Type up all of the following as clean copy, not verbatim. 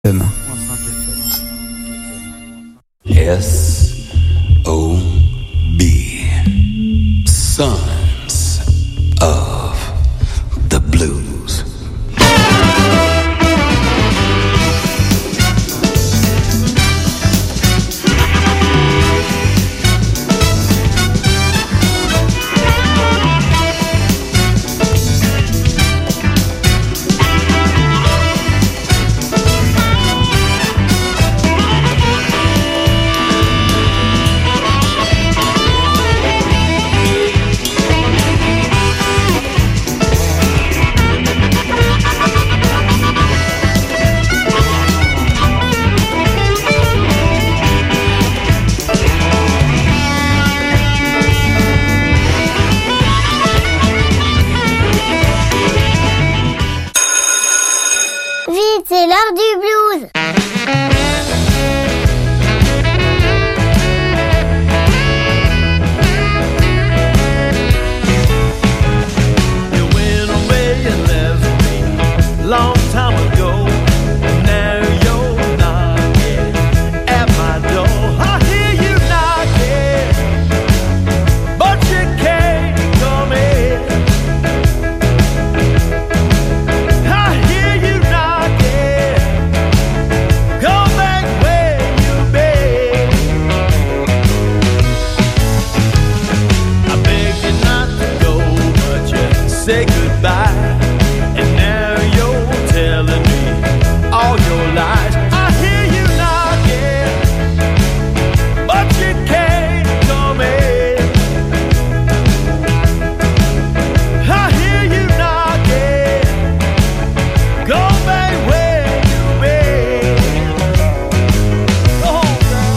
S.O.B. Sons of the Blues. Vite, c'est l'heure du blues. You went away and left me long time ago. Now you're knocking at my door. I hear you knocking, but you can't come in. I hear you knocking, come back where you've been. I begged you not to go, but you say goodbye. And now you're telling me all your lies. I hear you knocking, but you can't come in. I hear you knocking, go back where you've been. Go home, girl.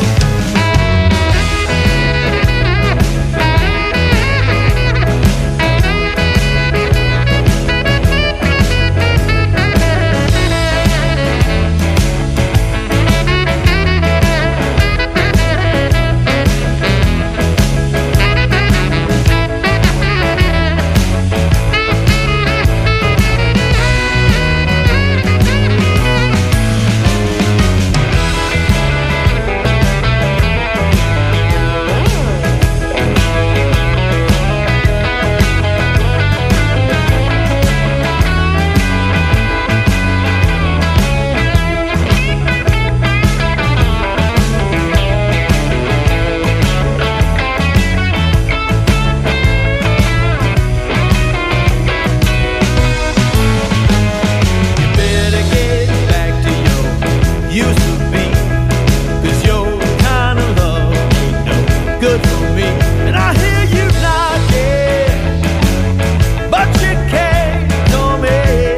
You better get back to your used to be, 'cause your kind of love ain't no good for me. And I hear you knocking, but you can't come in.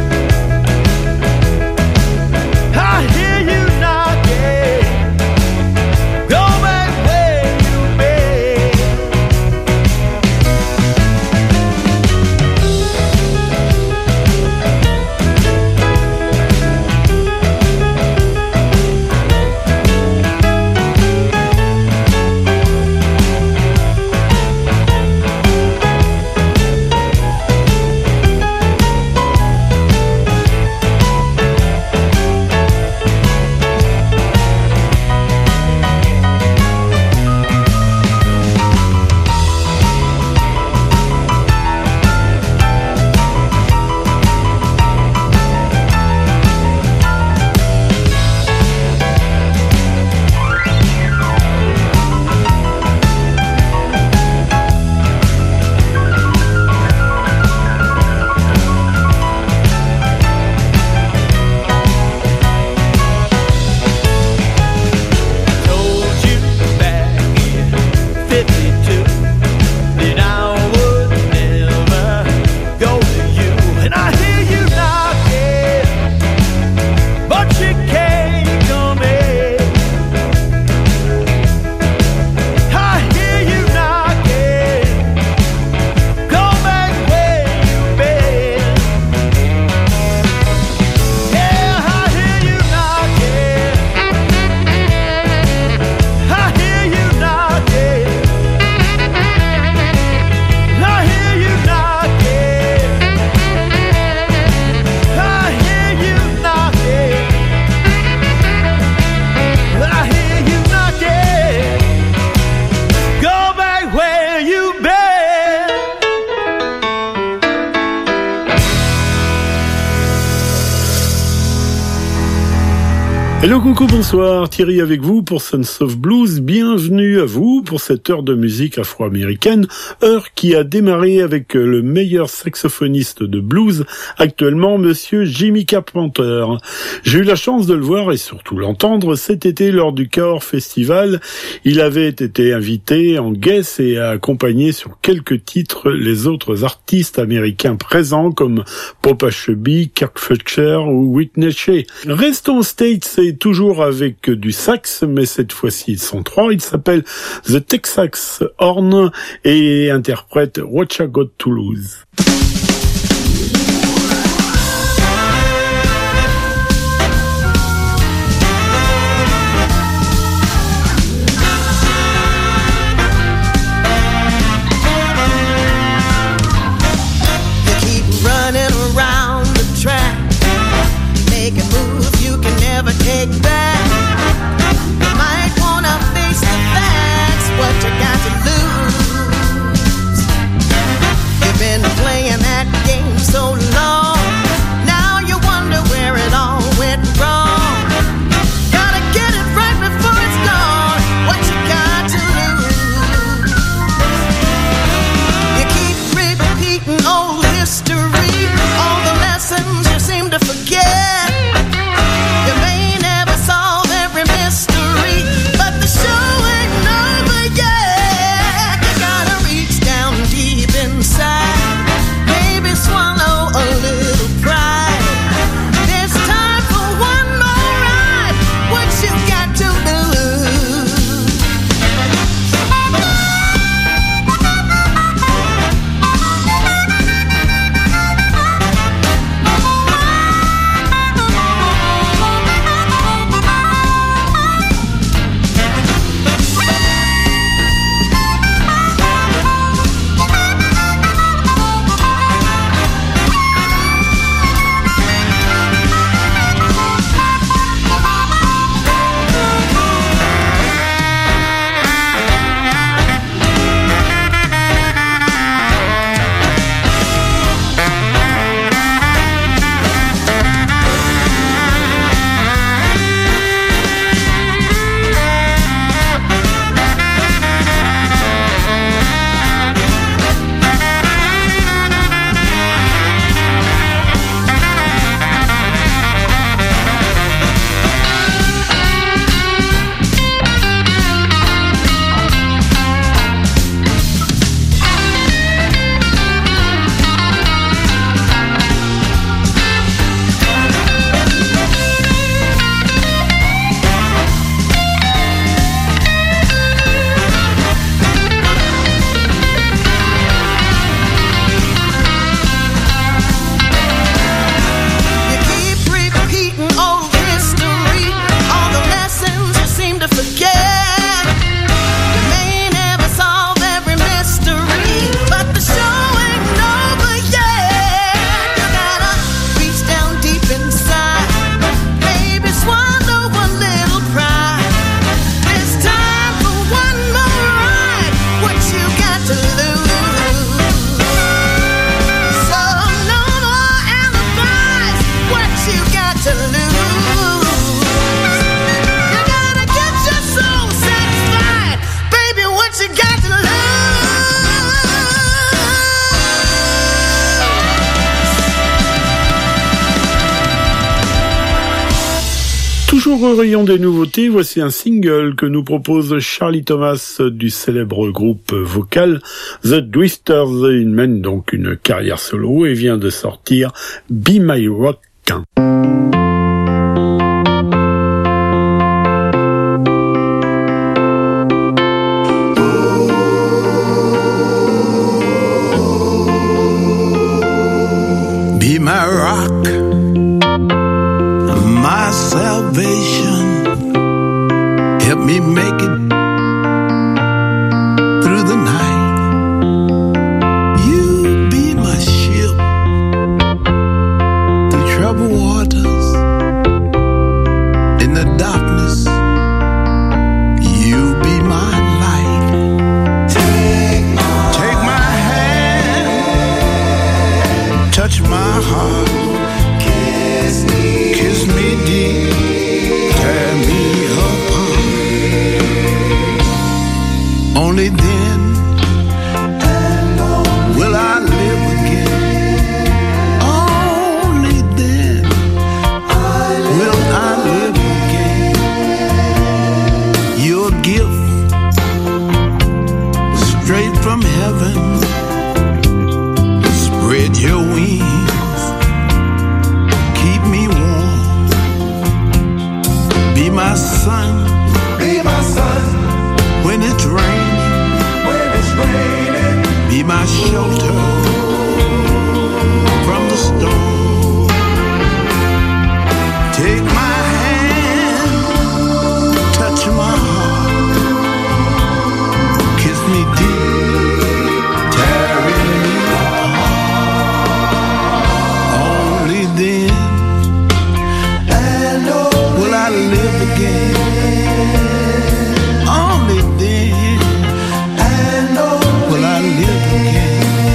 I hear you knocking, go back where you've been. Hello, coucou, bonsoir, Thierry avec vous pour Sons of Blues. Bienvenue à vous pour cette heure de musique afro-américaine, heure qui a démarré avec le meilleur saxophoniste de blues actuellement, monsieur Jimmy Carpenter. J'ai eu la chance de le voir et surtout l'entendre cet été lors du Cahors Festival. Il avait été invité en guest et a accompagné sur quelques titres les autres artistes américains présents comme Papa Chubby, Kirk Fletcher ou Whitney Shea. Restons aux States et toujours avec du sax, mais cette fois-ci ils sont trois. Il s'appelle The Texas Horn et interprète What I Got to Lose. Take back. You might wanna face the facts. What you got to lose? You've been playing that game so long. Now you wonder where it all went wrong. Gotta get it right before it's gone. What you got to lose? You keep repeating old history, all the lessons you seem to forget. You may never solve every mystery, but the show ain't over yet. You gotta reach down deep inside, maybe swallow a little pride. There's time for one more ride. What you got to lose? Toujours au rayon des nouveautés, voici un single que nous propose Charlie Thomas du célèbre groupe vocal The Twisters. Il mène donc une carrière solo et vient de sortir Be My Rock. Be my rock, my salvation. Help me make it through the night. You be my ship through troubled waters. In the darkness, you be my light. Take my hand, touch my heart. Kiss me deep. my sun. Be my sun. When it's raining. When it's raining. Be my shelter from the storm. Take my hand, touch my heart, kiss me deep, tear me apart. Only then will I live again. Only then will I live again.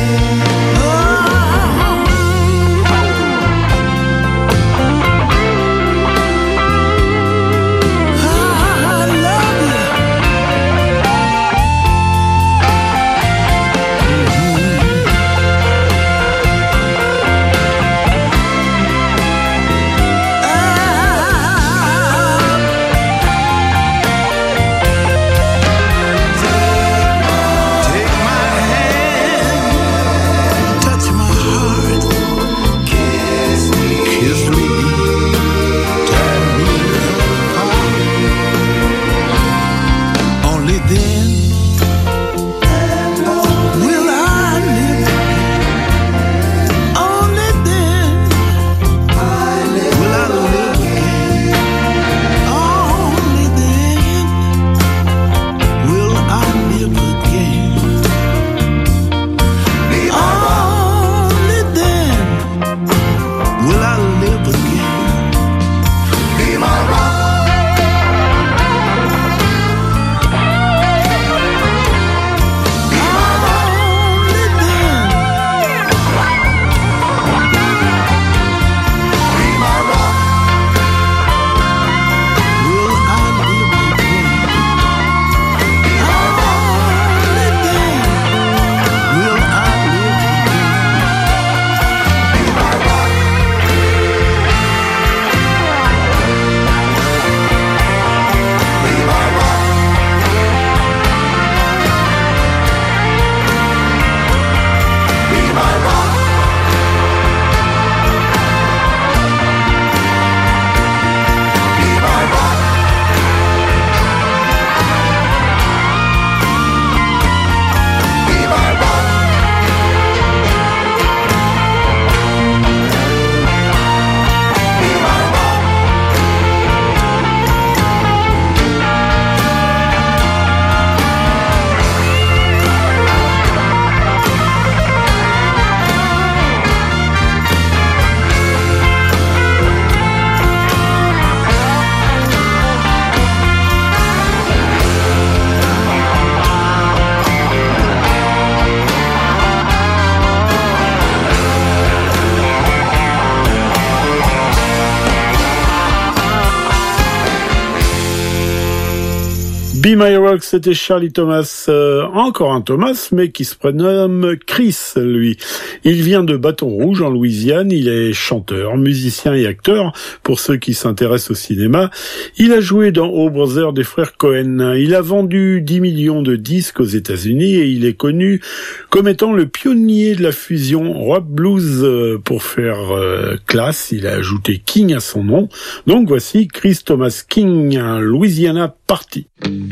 Be My Rock, c'était Charlie Thomas, encore un Thomas, mais qui se prénomme Chris, lui. Il vient de Bâton Rouge, en Louisiane. Il est chanteur, musicien et acteur, pour ceux qui s'intéressent au cinéma. Il a joué dans Oh Brother des frères Cohen. Il a vendu 10 millions de disques aux États-Unis et il est connu comme étant le pionnier de la fusion rock-blues. Pour faire classe, il a ajouté King à son nom. Donc voici Chris Thomas King, un Louisiana Party.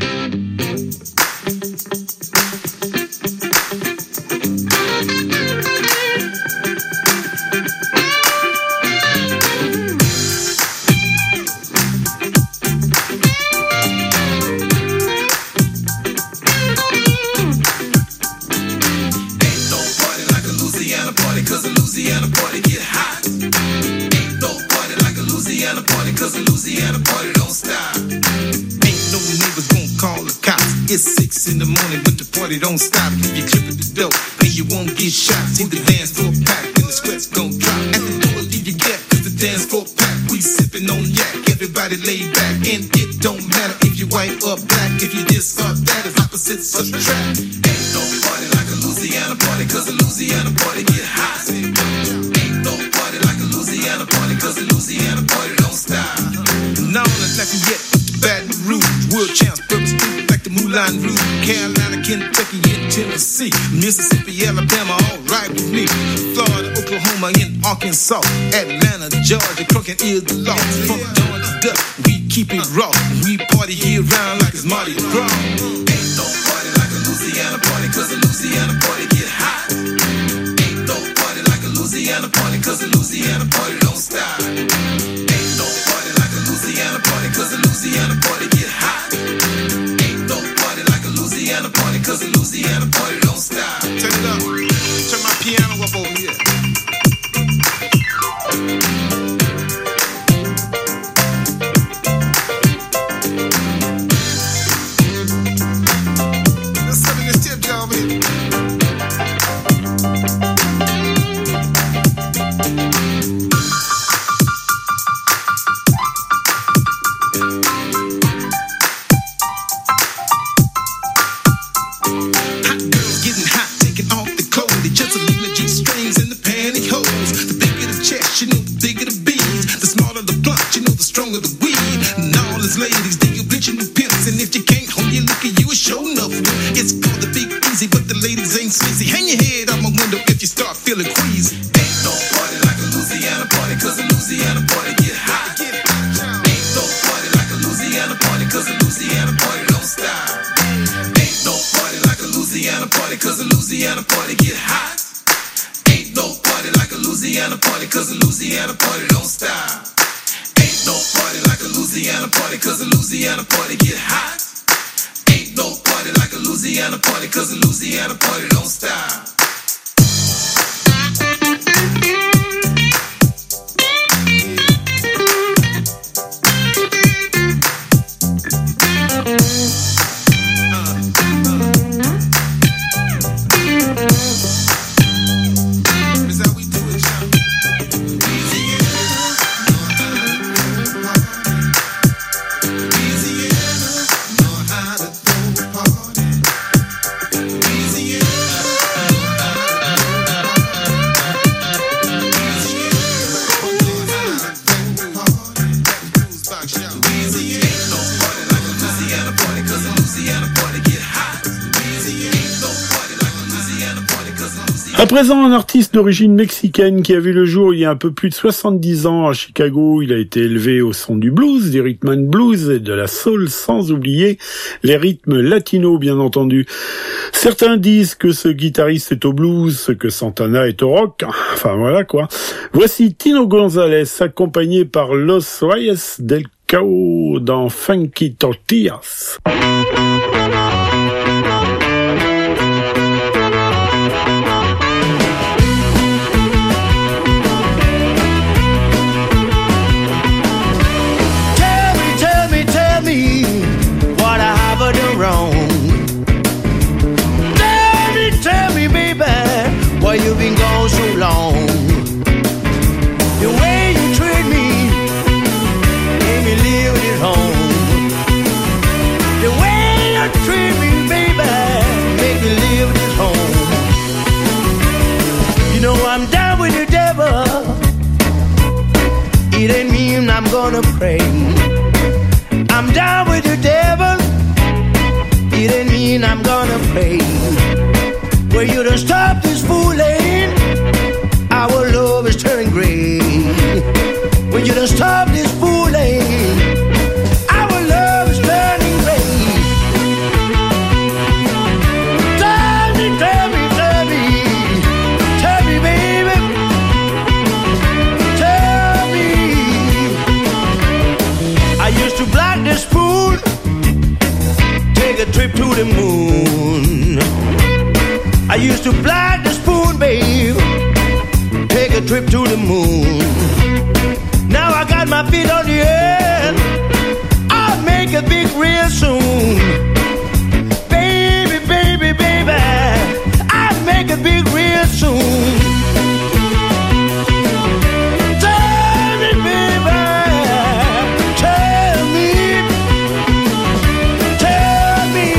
It's 6 in the morning, but the party don't stop. If you clip at the door, then you won't get shot. See the dance floor packed and the sweat's gon' drop. At the door, leave your gap, cause the dance floor packed. We sippin' on yak, everybody lay back. And it don't matter if you white or black. If you this or that, it's opposites attract. Ain't no party like a Louisiana party, cause a Louisiana party get hot. Ain't no party like a Louisiana party, cause a Louisiana party don't stop. No, there's nothing yet. Baton Rouge, world champs, purpose street like the Moulin Rouge, Carolina, Kentucky, and Tennessee, Mississippi, Alabama, all right with me. Florida, Oklahoma, and Arkansas, Atlanta, Georgia, crooking is the law. From dawn to dusk, we keep it raw. We party year round like it's Mardi Gras. Ain't no party like a Louisiana party, cause a Louisiana party get hot. Ain't no party like a Louisiana party, cause a Louisiana party don't stop. Ain't no party like a Louisiana party, cause a Louisiana party get hot. Ain't no party like a Louisiana party, cause a Louisiana party don't stop. Turn it up. Turn my piano up over here. À présent, un artiste d'origine mexicaine qui a vu le jour il y a un peu plus de 70 ans à Chicago. Il a été élevé au son du blues, du rhythm and blues et de la soul, sans oublier les rythmes latinos, bien entendu. Certains disent que ce guitariste est au blues, ce que Santana est au rock. Enfin, voilà quoi. Voici Tino González, accompagné par Los Reyes del Cao dans Funky Tortillas. Why you been gone so long? The way you treat me, made me live at home. The way you treat me, baby, make me live at home. You know I'm down with the devil. It ain't mean I'm gonna pray. I'm down with the devil. It ain't mean I'm gonna pray. Well, you done stop this fooling. Our love is turning gray. When you done stop this fooling, our love is turning gray. Tell me, tell me, tell me, tell me, baby, tell me. I used to block the spoon, take a trip to the moon. I used to blind the spoon, babe, take a trip to the moon. Now I got my feet on the earth, I'll make it big real soon. Baby, baby, baby, I'll make it big real soon. Tell me, baby, tell me, tell me.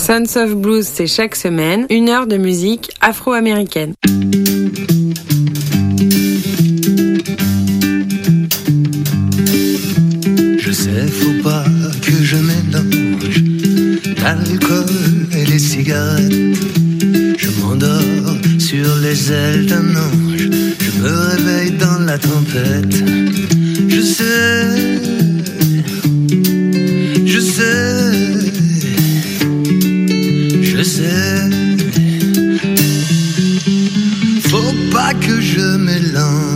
Sons of Blues, c'est chaque semaine, 1 heure de musique afro-américaine. Je sais, faut pas que je mélange l'alcool et les cigarettes. Je m'endors sur les ailes d'un ange, je me réveille dans la tempête. Je sais, je sais, je sais. Faut pas que je mélange.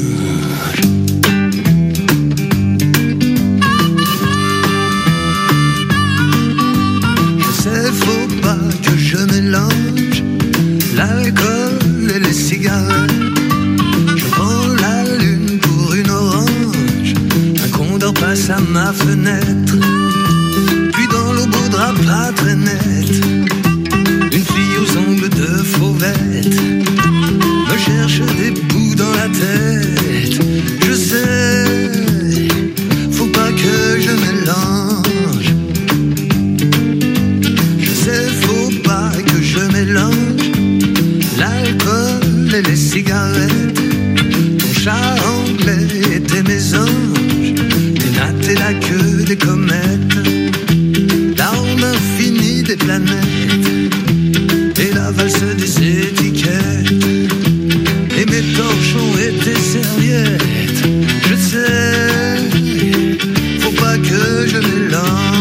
Faut pas que je mélange l'alcool et les cigarettes. Je prends la lune pour une orange, un condor passe à ma fenêtre. Puis dans l'eau beau drap pas très net, une fille aux ongles de fauvette me cherche des bouts dans la tête. Je sais, faut pas que je mélange. Faut pas que je mélange l'alcool et les cigarettes. Ton chat anglais était mes anges, tes nattes et la queue des comètes, l'arme infinie des planètes et la valse des étiquettes, et mes torchons et tes serviettes. Je sais, faut pas que je mélange.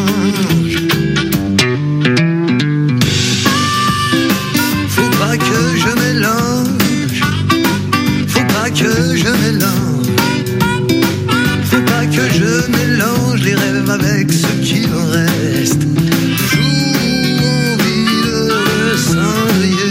Que je mélange, faut pas que je mélange, faut pas que je mélange les rêves avec ce qu'il en reste. Joue au vide le cendrier.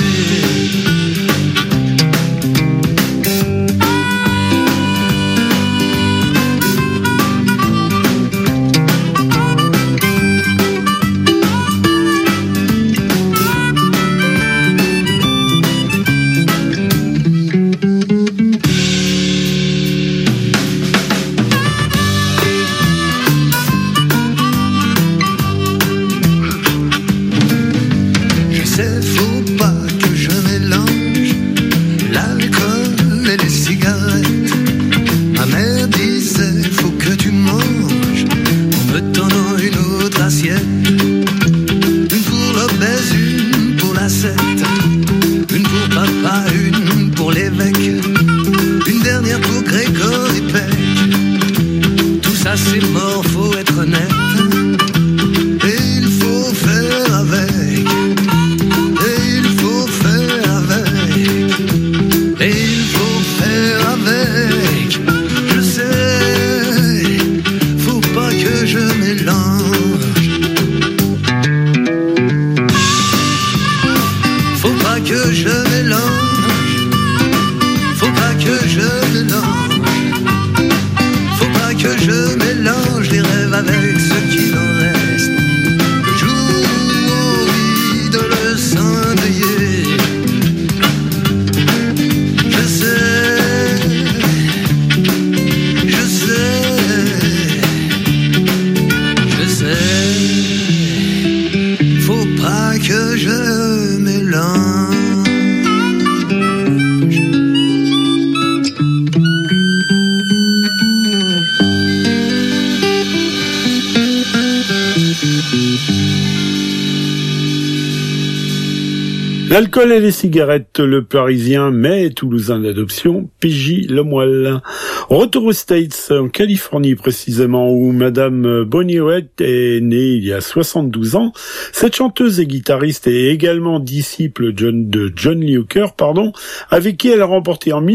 L'alcool et les cigarettes, le Parisien mais Toulousain d'adoption, PJ Lemoyle. Retour aux States, en Californie précisément, où Madame Bonnie Raitt est née il y a 72 ans. Cette chanteuse et guitariste est également disciple de John Lee Hooker, avec qui elle a remporté en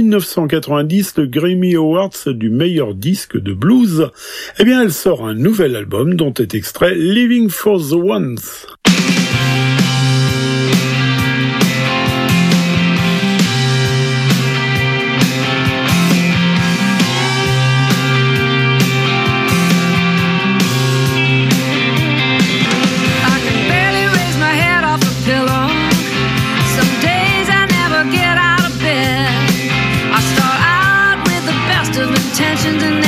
1990 le Grammy Awards du meilleur disque de blues. Eh bien, elle sort un nouvel album dont est extrait Living for the Ones.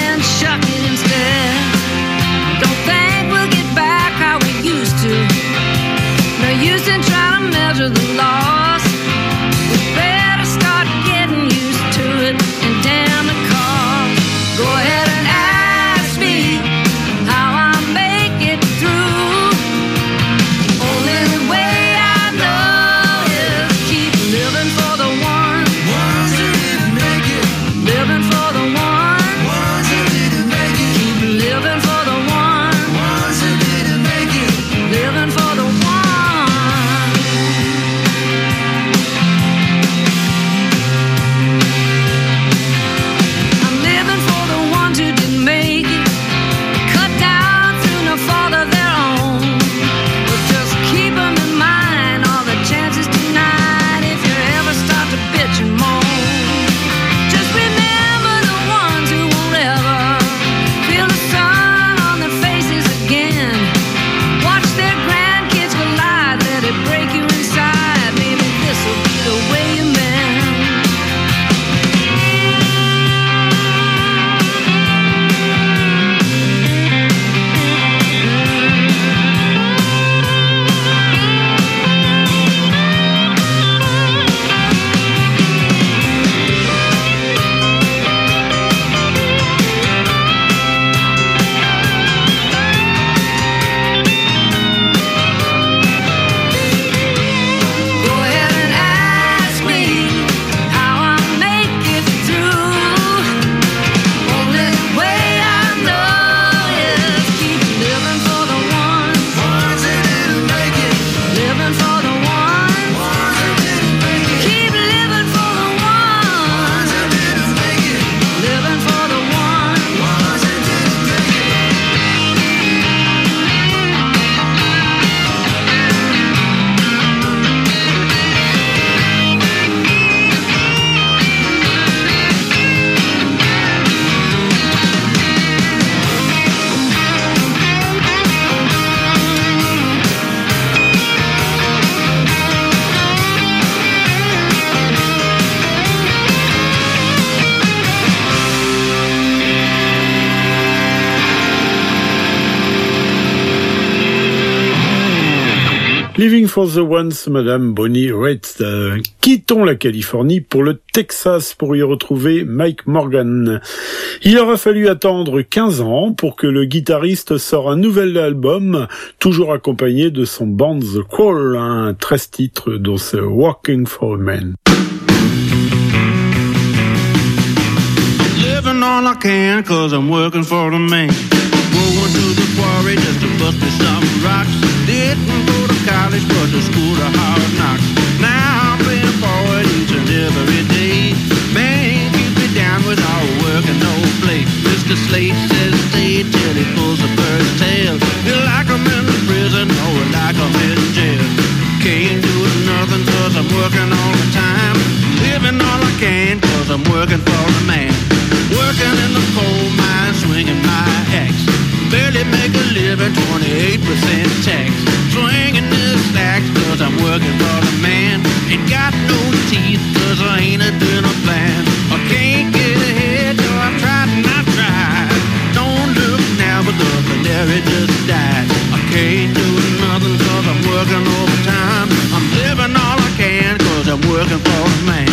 Don't think we'll get back how we used to. Living for the Once, Madame Bonnie Raitt. Quittons la Californie pour le Texas pour y retrouver Mike Morgan. Il aura fallu attendre 15 ans pour que le guitariste sorte un nouvel album, toujours accompagné de son band The Call, un 13 titres dont c'est Working for a Man. Living all I can 'cause I'm working for the man. Going to the quarry just to bust me some rocks. Didn't go to college but to school to hard knocks. Now I'm playing for it each and every day. Man, keep me down with all work and no play. Mr. Slate says stay till he pulls the bird's tail. You like him in the prison or like him in jail. Can't do nothing 'cause I'm working all the time. Living all I can 'cause I'm working for the man. Working in the coal mine, swinging my axe. Barely make a living, 28% tax. Swinging this axe 'cause I'm working for the man. Ain't got no teeth 'cause I ain't a dinner plan. I can't get ahead, no, I've tried and I've tried. Don't look now, but the canary just died. I can't do nothing 'cause I'm working overtime. I'm living all I can 'cause I'm working for the man.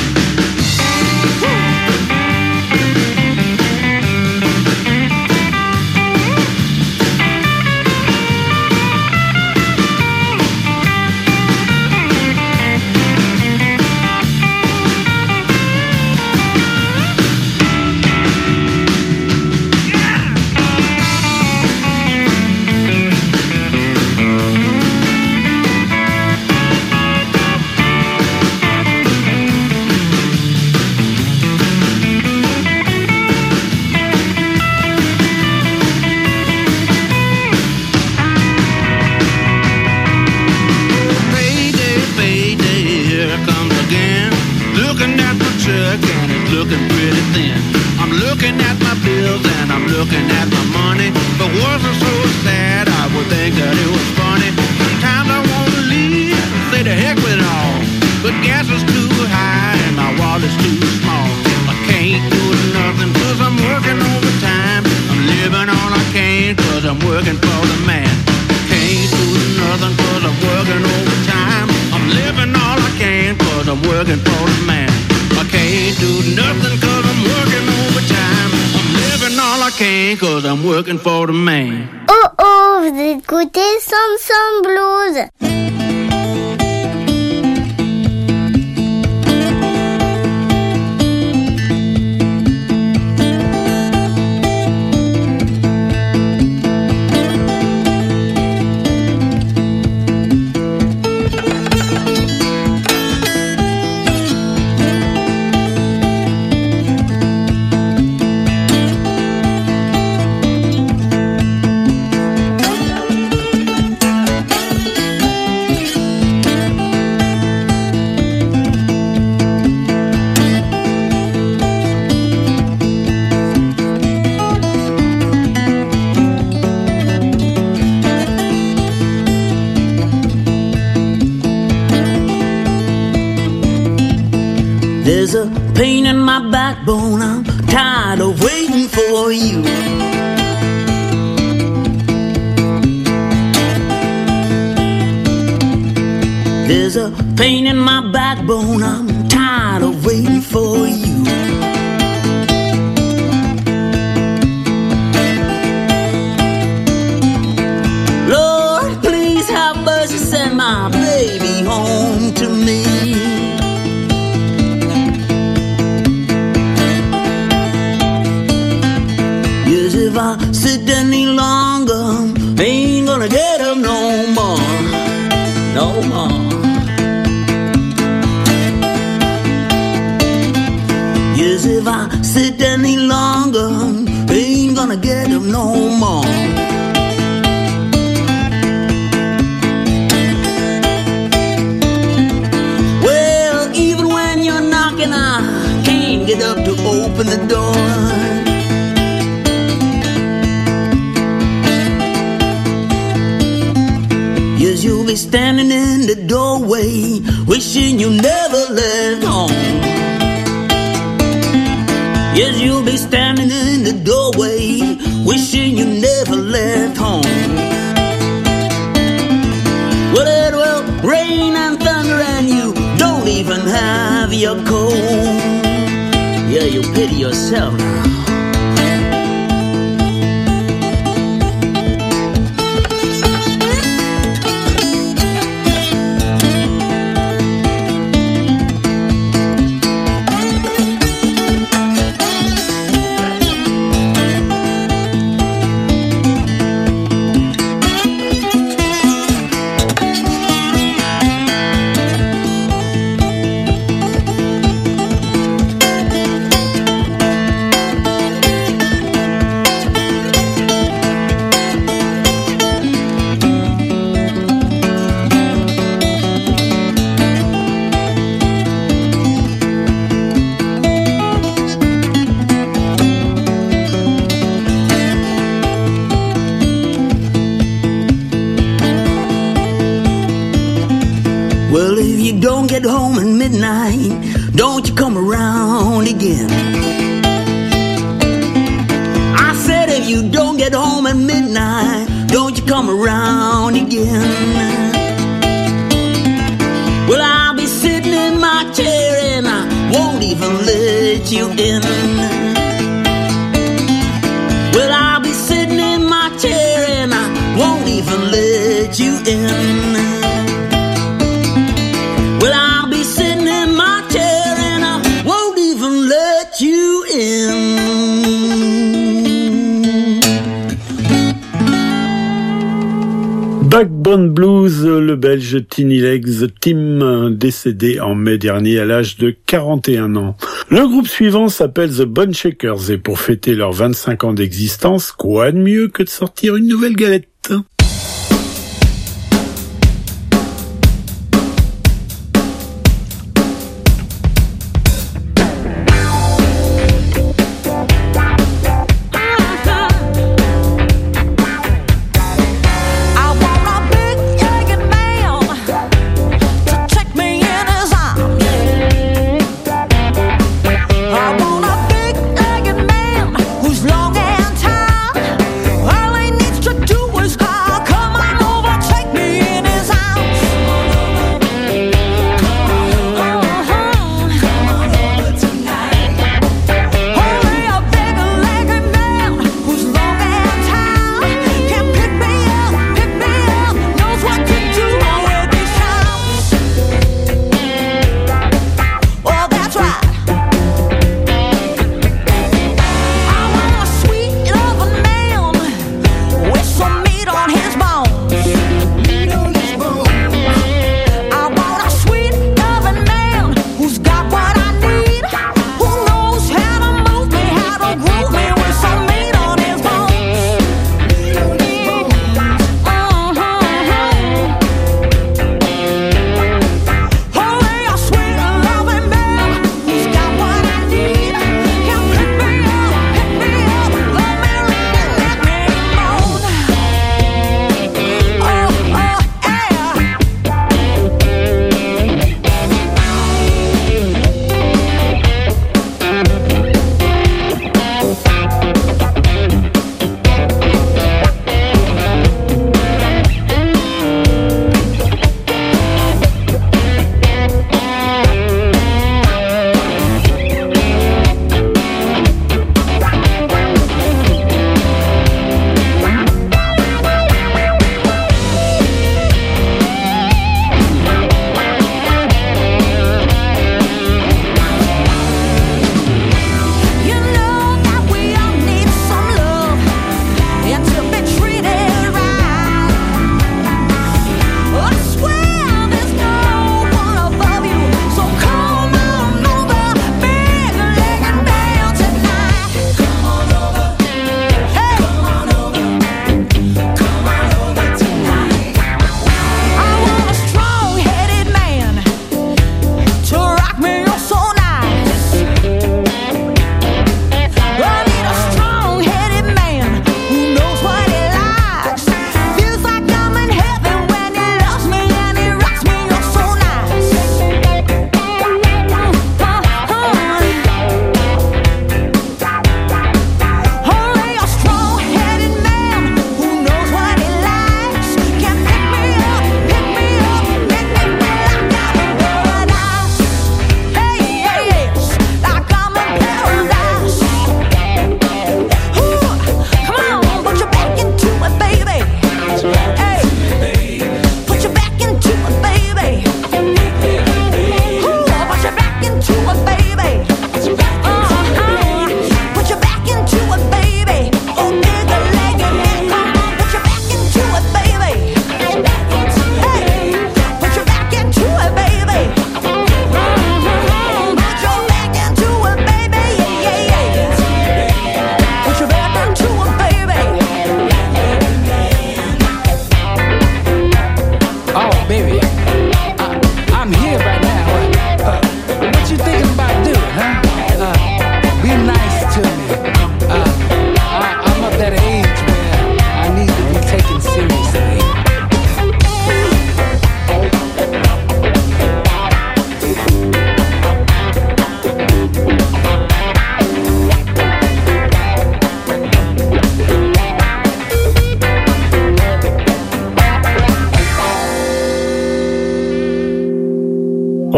Looking pretty thin. I'm looking at my bills and I'm looking at my money. If it wasn't so sad, I would think that it was funny. Sometimes I want to leave, say the heck with it all. But gas is too high and my wallet's too small. I can't do nothing 'cause I'm working overtime. I'm living all I can 'cause I'm working for the man. Can't do nothing 'cause I'm working overtime. I'm living all I can 'cause I'm working for the man. I can't do nothing 'cause I'm working overtime. I'm living all I can 'cause I'm working for the man. Oh oh, vous écoutez Samson Blues. There's a pain in my backbone, I'm tired of waiting for you. There's a pain in my backbone, I'm tired of waiting for you. Lord, please have mercy, send my baby home to me. If I sit any longer, ain't gonna get up no more, no more. Yes, if I sit any longer, ain't gonna get up no more. Well, even when you're knocking, I can't get up to open the door. Yes, you'll be standing in the doorway, wishing you never left home. Yes, you'll be standing in the doorway, wishing you never left home. Well, it will have your cold. Yeah, you pity yourself now. Well, if you don't get home at midnight, don't you come around again. I said if you don't get home at midnight, don't you come around again. Well, I'll be sitting in my chair and I won't even let you in. Well, I'll be sitting in my chair and I won't even let you in. Well, I'll be sitting in my chair and I won't even let you in. Backbone Blues, le Belge Tiny Legs, Tim, décédé en mai dernier à l'âge de 41 ans. Le groupe suivant s'appelle The Bone Shakers et pour fêter leurs 25 ans d'existence, quoi de mieux que de sortir une nouvelle galette? Long and tired, all he needs to do is call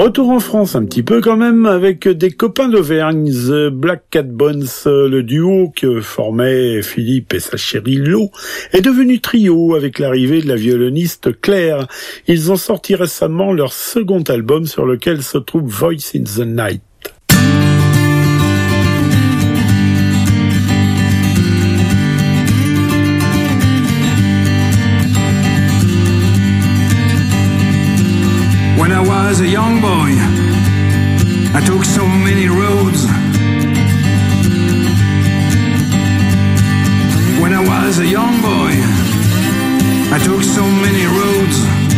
Retour en France un petit peu quand même avec des copains d'Auvergne, The Black Cat Bones, le duo que formaient Philippe et sa chérie Lo, est devenu trio avec l'arrivée de la violoniste Claire. Ils ont sorti récemment leur second album sur lequel se trouve Voice in the Night. When I was a young boy, I took so many roads. When I was a young boy, I took so many roads.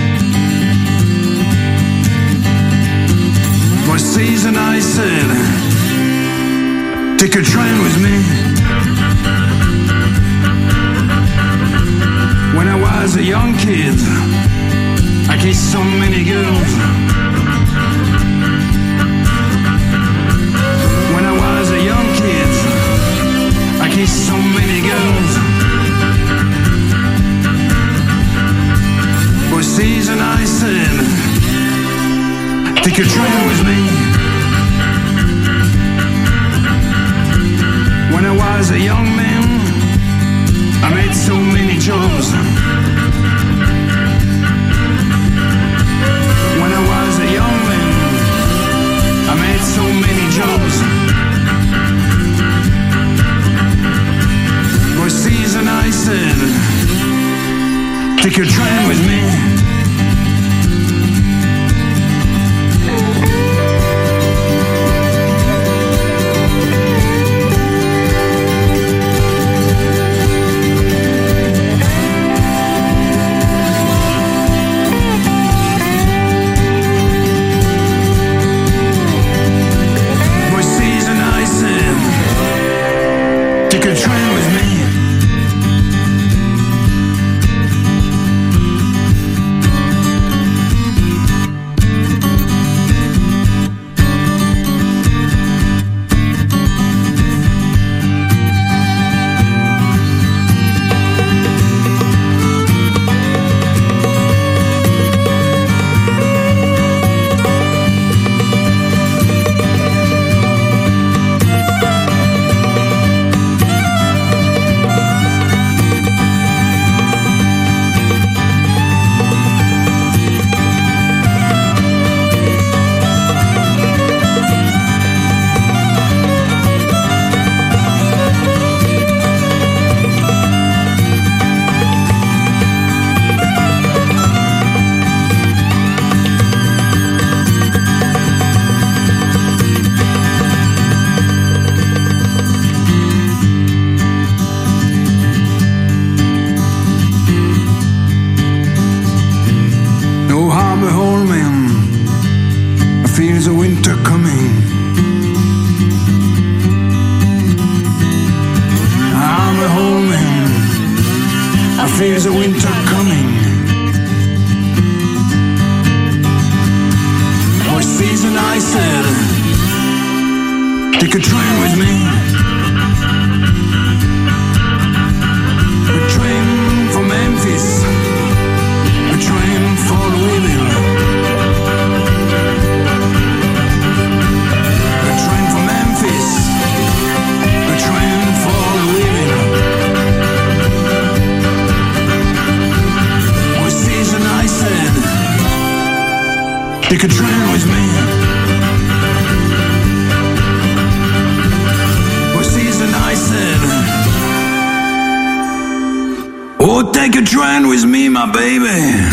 For a season I said, take a train with me. When I was a young kid, I kissed so many girls. When I was a young kid, I kissed so many girls. For a season I said, take a train with me. When I was a young man, I made so many jobs. I made so many jobs. For a season I said, take a train with me. Take a train with me. There's a winter coming. For a season I said, take a train with me. A train for Memphis, a train for Louisville, a train for Memphis, a train for Louisville. For a season I said, take a train with me. I said, oh, take a train with me, my baby.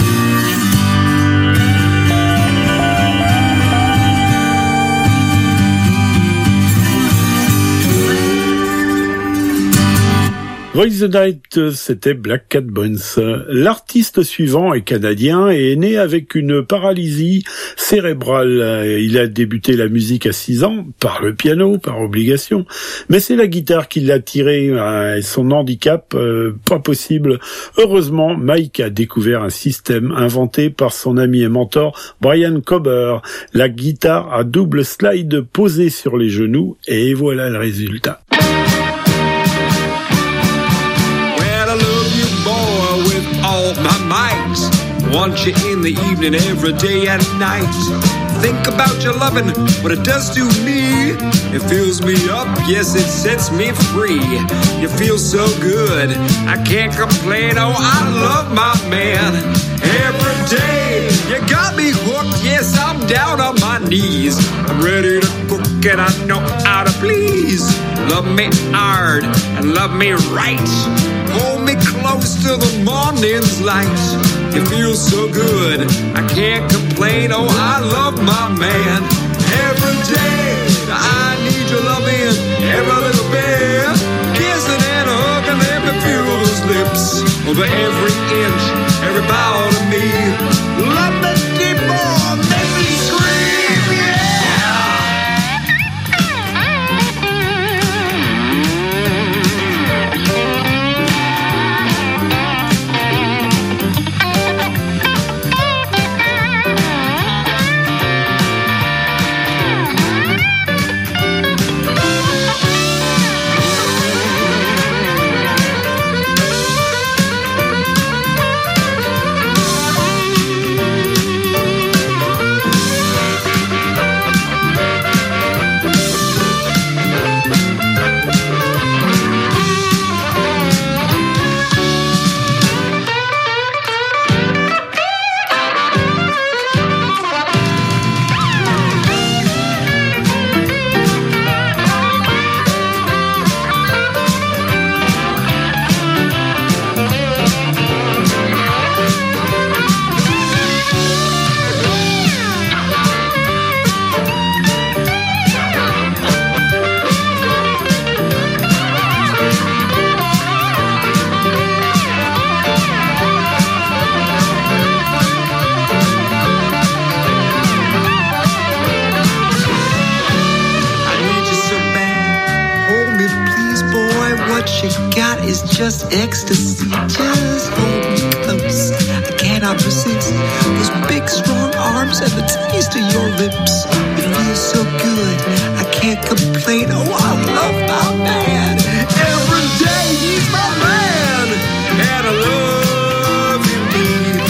Voice the Night, c'était Black Cat Bones. L'artiste suivant est canadien et est né avec une paralysie cérébrale. Il a débuté la musique à 6 ans, par le piano, par obligation. Mais c'est la guitare qui l'a tiré, et son handicap, pas possible. Heureusement, Mike a découvert un système inventé par son ami et mentor Brian Cober. La guitare à double slide posée sur les genoux, et voilà le résultat. My might, want you in the evening every day and night. think about your loving, what it does to me. It fills me up, yes, it sets me free. You feel so good, I can't complain. Oh, I love my man every day. You got me hooked, yes, I'm down on my knees. I'm ready to cook and I know how to please. Love me hard and love me right. Hold me close to the morning's light. You feel so good, I can't complain. Oh, I love my man every day. I need your loving every little bit. Kissing and hugging, let me feel those lips over every inch, every part of me. Love me deep more, make me scream, yeah. Just ecstasy, just hold me close. I cannot resist those big strong arms and the taste of your lips. It feels so good, I can't complain. Oh, I love my man every day. He's my man, and I love him deep.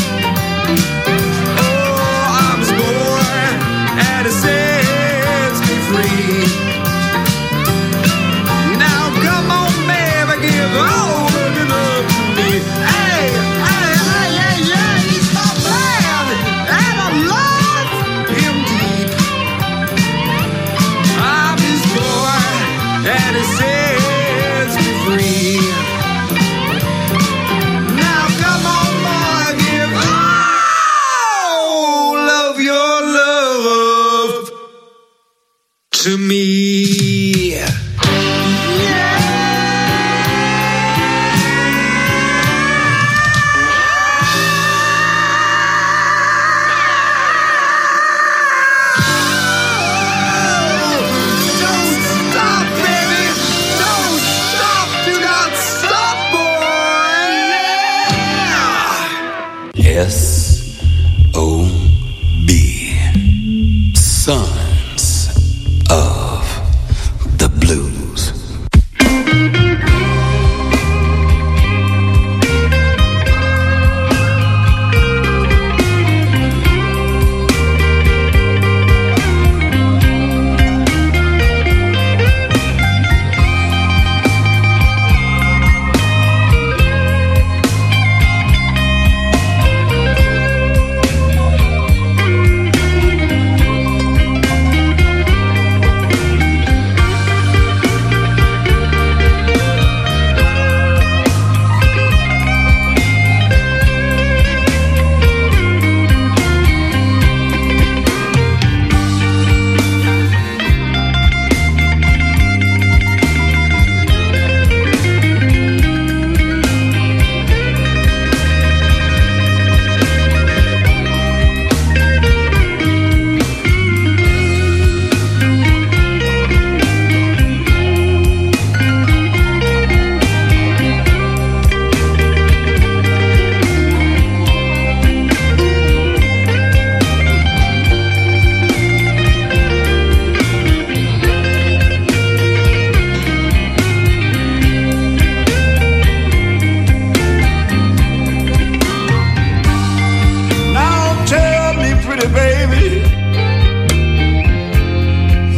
Oh, I'm his boy, and it sets me free. Now come on, baby, give all. To me, yeah. Don't stop, baby. Don't stop. Do not stop, boy. Yeah. S.O.B. Sons of the Blues.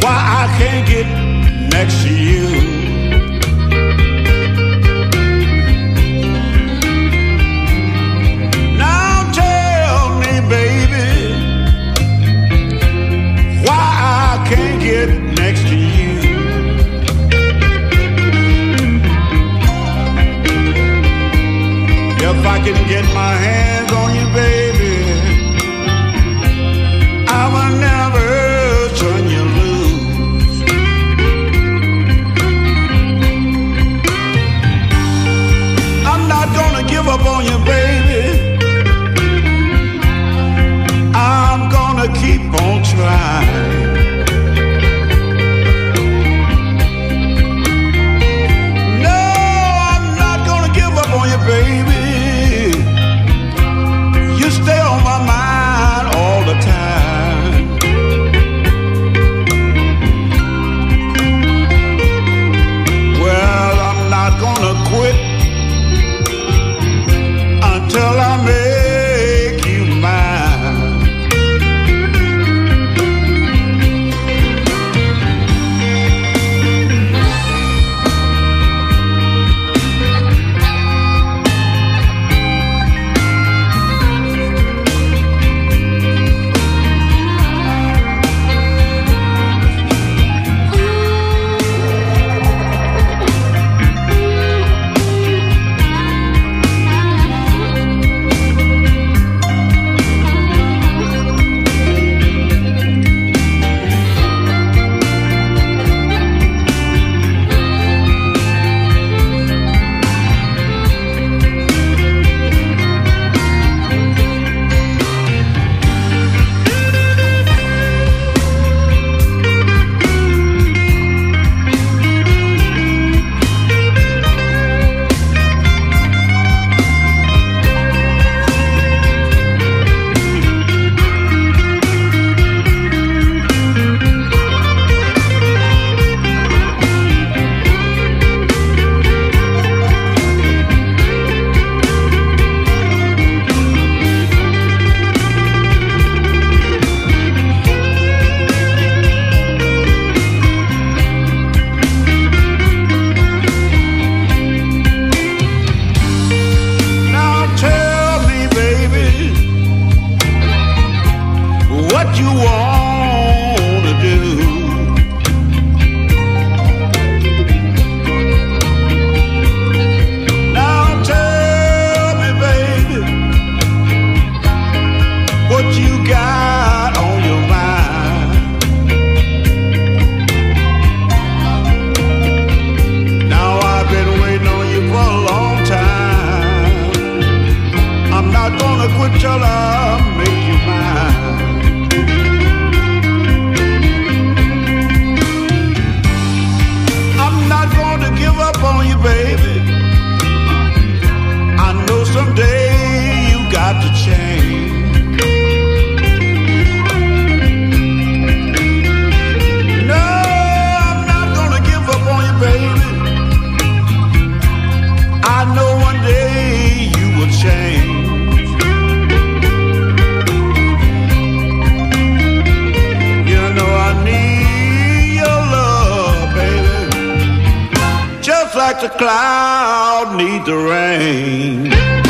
why I can't get next to you. Now tell me, baby, why I can't get next to you. If I can get my hands on you, baby, I will never turn you loose. I'm not gonna give up on you, baby. I'm gonna keep on trying. No, I'm not gonna give up on you, baby. You stay on my mind all the time. Well, I'm not gonna quit until I make you mine. like the cloud need the rain.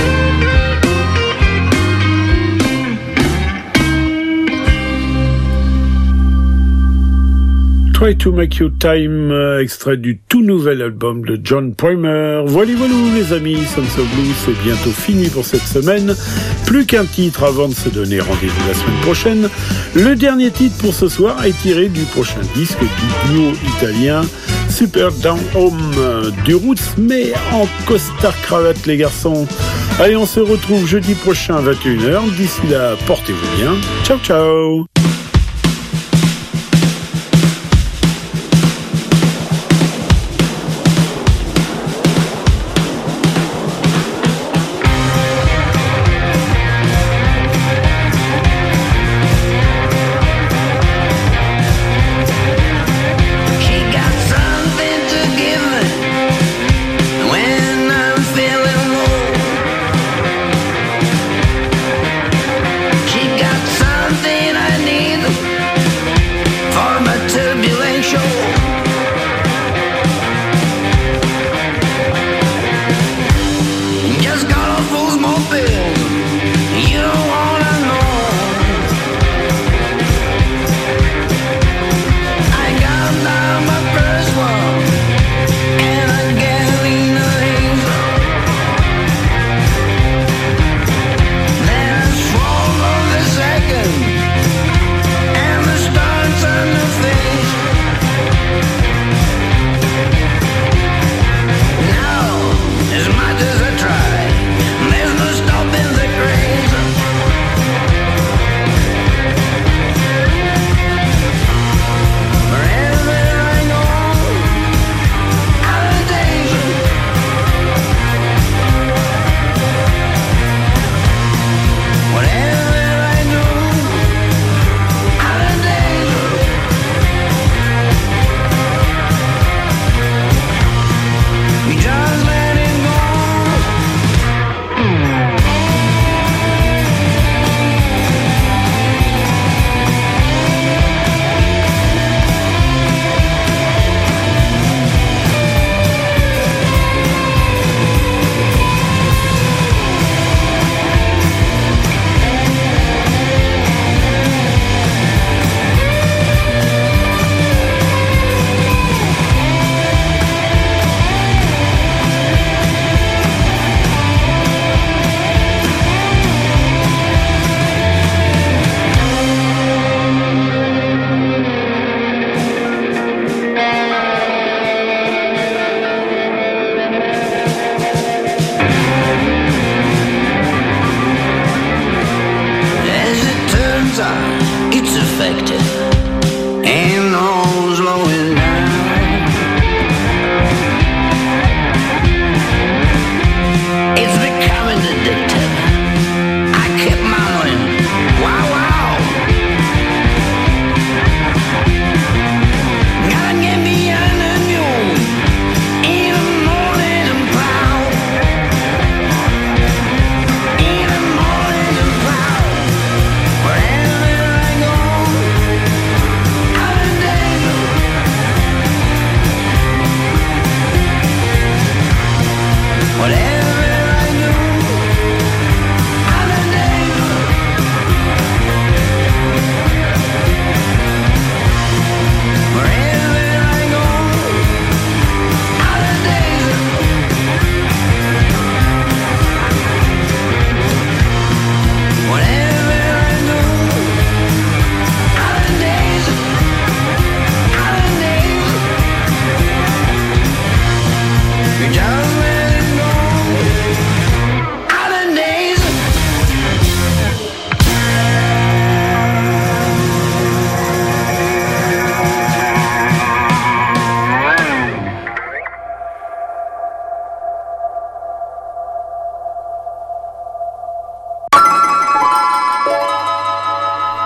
Try to Make You Time, extrait du tout nouvel album de John Primer. Voilà les amis, Sons of Blues, c'est bientôt fini pour cette semaine. Plus qu'un titre avant de se donner rendez-vous la semaine prochaine. Le dernier titre pour ce soir est tiré du prochain disque du duo italien Super Down Home, du roots mais en costard cravate les garçons. Allez, on se retrouve jeudi prochain à 21h. D'ici là, portez-vous bien. Ciao ciao. I need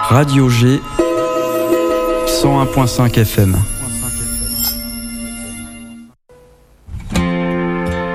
Radio G 101.5 FM.